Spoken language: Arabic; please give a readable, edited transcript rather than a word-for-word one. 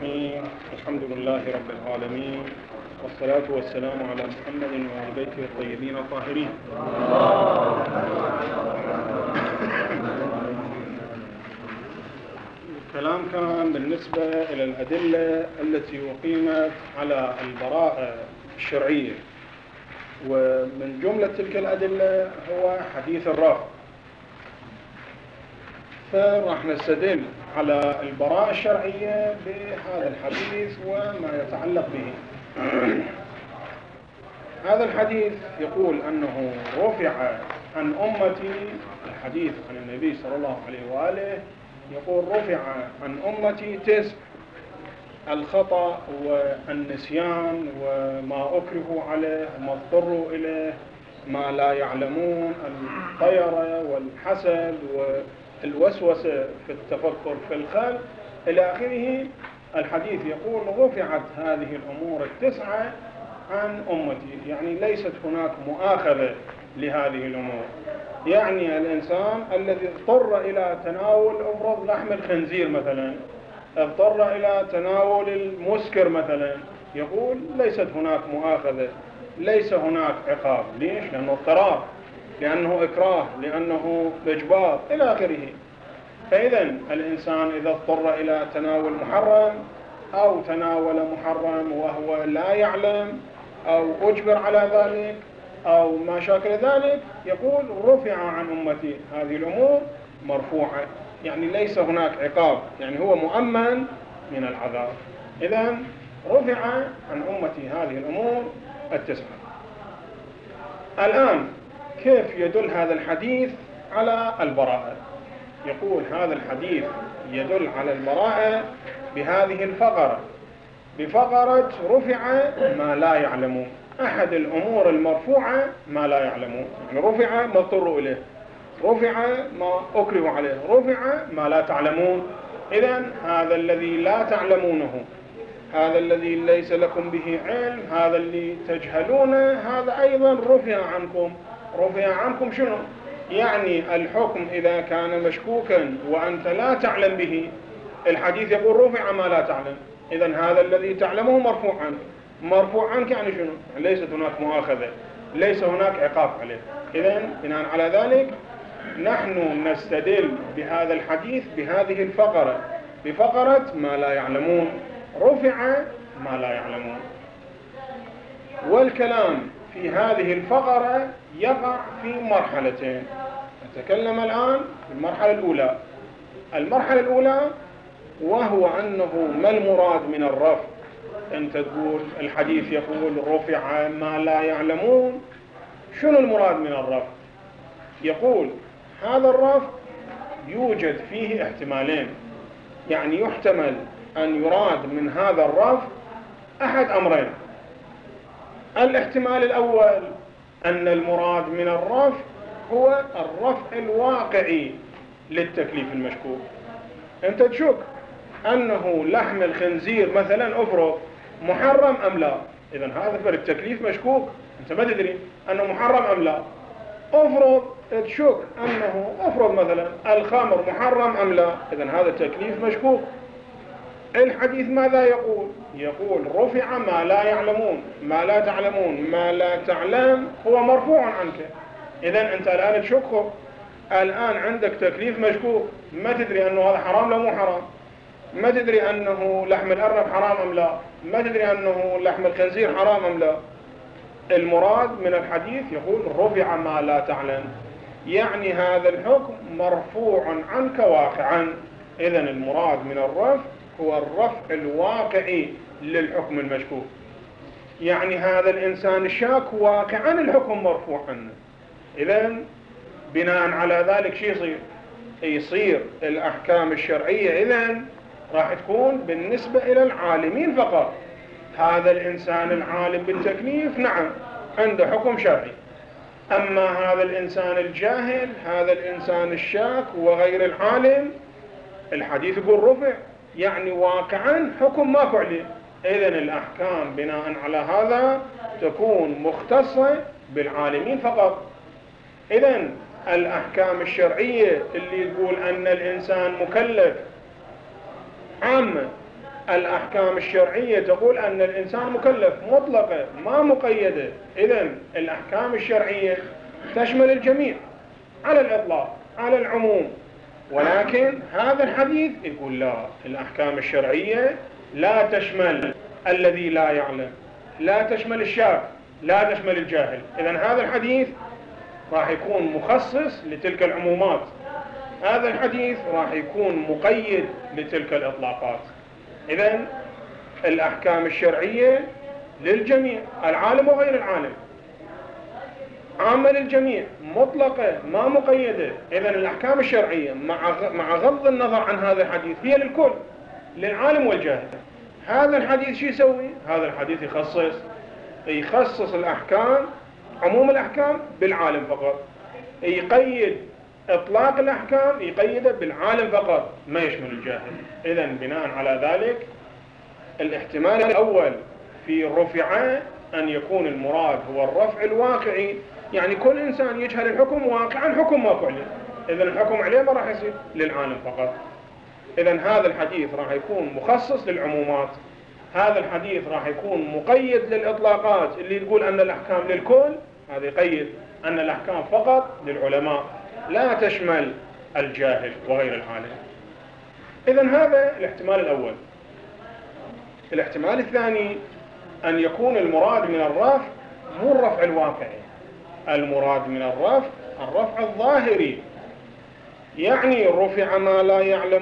الرحيم. الحمد لله رب العالمين، والصلاة والسلام على محمد وآل بيته الطيبين الطاهرين. الكلام كان بالنسبة إلى الأدلة التي أقيمت على البراءة الشرعية، ومن جملة تلك الأدلة هو حديث الرافع. فراح نستدل على البراءة الشرعية بهذا الحديث وما يتعلق به. هذا الحديث يقول أنه رفع عن أمتي، الحديث عن النبي صلى الله عليه وآله يقول رفع عن أمتي 9: الخطأ والنسيان وما أكرهوا عليه وما اضطروا إليه، ما لا يعلمون، الطيرة والحسد والوسوسة في التفكر في الخلق إلى آخره. الحديث يقول رفعت هذه الأمور 9 عن أمتي، يعني ليست هناك مؤاخذة لهذه الأمور. يعني الإنسان الذي اضطر إلى تناول أفرض لحم الخنزير مثلا، اضطر إلى تناول المسكر مثلا، يقول ليست هناك مؤاخذة، ليس هناك عقاب. ليش؟ لأنه اضطرار، لأنه إكراه، لأنه إجبار إلى آخره. فإذا الإنسان إذا اضطر إلى تناول محرم أو تناول محرم وهو لا يعلم أو أجبر على ذلك أو ما شاكل ذلك، يقول رفع عن أمتي هذه الأمور مرفوعة، يعني ليس هناك عقاب، يعني هو مؤمن من العذاب. إذن رفع عن أمتي هذه الأمور 9. الآن كيف يدل هذا الحديث على البراءة؟ يقول هذا الحديث يدل على البراءة بهذه الفقرة، بفقرة رفع ما لا يعلمون. أحد الأمور المرفوعة ما لا يعلمون، يعني رفع ما اضطروا إليه، رفع ما أكرهوا عليه، رفع ما لا تعلمون. إذن هذا الذي لا تعلمونه، هذا الذي ليس لكم به علم، هذا اللي تجهلونه، هذا أيضا رفع عنكم. رفع عنكم شنو؟ يعني الحكم إذا كان مشكوكا وأنت لا تعلم به، الحديث يقول رفع ما لا تعلم. إذن هذا الذي تعلمه مرفوع عنك. مرفوع عنك يعني شنو؟ ليست هناك مؤاخذة، ليس هناك عقاب عليه. إذن بناء على ذلك نحن نستدل بهذا الحديث بهذه الفقرة، بفقرة ما لا يعلمون، رفع ما لا يعلمون. والكلام في هذه الفقرة يقع في مرحلتين. نتكلم الآن في المرحلة الأولى. المرحلة الأولى وهو أنه ما المراد من الرفع. أنت تقول الحديث يقول رفع ما لا يعلمون، شنو المراد من الرفع؟ يقول هذا الرفع يوجد فيه احتمالين، يعني يحتمل أن يراد من هذا الرفع أحد أمرين. الاحتمال الأول أن المراد من الرفع هو الرفع الواقعي للتكليف المشكوك. أنت تشك أنه لحم الخنزير مثلا أفرض محرم أم لا، إذن هذا التكليف مشكوك، أنت ما تدري أنه محرم أم لا. أفرض تشك أنه أفرض مثلا الخمر محرم أم لا، إذن هذا التكليف مشكوك. الحديث ماذا يقول؟ يقول رفع ما لا يعلمون، ما لا تعلمون، ما لا تعلم هو مرفوع عنك. إذن أنت الآن تشكه، الآن عندك تكليف مشكوك، ما تدري أنه هذا حرام لا مو حرام، ما تدري أنه لحم الأرنب حرام أم لا، ما تدري أنه لحم الخنزير حرام أم لا. المراد من الحديث يقول رفع ما لا تعلم، يعني هذا الحكم مرفوع عنك واقعا. إذن المراد من الرفع هو الرفع الواقعي للحكم المشكوك، يعني هذا الإنسان الشاك واقعا الحكم مرفوع عنه. إذن بناء على ذلك شو يصير الأحكام الشرعية إذن راح تكون بالنسبة إلى العالمين فقط. هذا الإنسان العالم بالتكليف نعم عنده حكم شرعي، أما هذا الإنسان الجاهل، هذا الإنسان الشاك وغير العالم، الحديث يقول رفع يعني واقعا حكم ماكو عليه. إذن الأحكام بناء على هذا تكون مختصة بالعالمين فقط. إذن الأحكام الشرعية اللي يقول أن الإنسان مكلف عامة الأحكام الشرعية تقول أن الإنسان مكلف مطلقة ما مقيدة. إذن الأحكام الشرعية تشمل الجميع على الإطلاق على العموم، ولكن هذا الحديث يقول لا، الأحكام الشرعية لا تشمل الذي لا يعلم، لا تشمل الشاب، لا تشمل الجاهل. إذن هذا الحديث راح يكون مخصص لتلك العمومات، هذا الحديث راح يكون مقيد لتلك الإطلاقات. إذن الأحكام الشرعية للجميع، العالم وغير العالم، عامة للجميع، مطلقة ما مقيدة. إذن الأحكام الشرعية مع غض النظر عن هذا الحديث هي للكل، للعالم والجاهل. هذا الحديث شو يسوي؟ هذا الحديث يخصص الأحكام، عموم الأحكام بالعالم فقط، يقيد إطلاق الأحكام يقيده بالعالم فقط ما يشمل الجاهل. إذن بناء على ذلك الاحتمال الأول في رفع أن يكون المراد هو الرفع الواقعي، يعني كل إنسان يجهل الحكم واقعا حكم ماكو عليه، إذن الحكم عليه ما راح يصير للعالم فقط. إذن هذا الحديث راح يكون مخصص للعمومات، هذا الحديث راح يكون مقيد للإطلاقات اللي تقول أن الأحكام للكل، هذا يقيد أن الأحكام فقط للعلماء لا تشمل الجاهل وغير العالم. إذن هذا الاحتمال الأول. الاحتمال الثاني أن يكون المراد من الرفع مو الرفع الواقعي، المراد من الرفع الظاهري، يعني رفع ما لا يعلم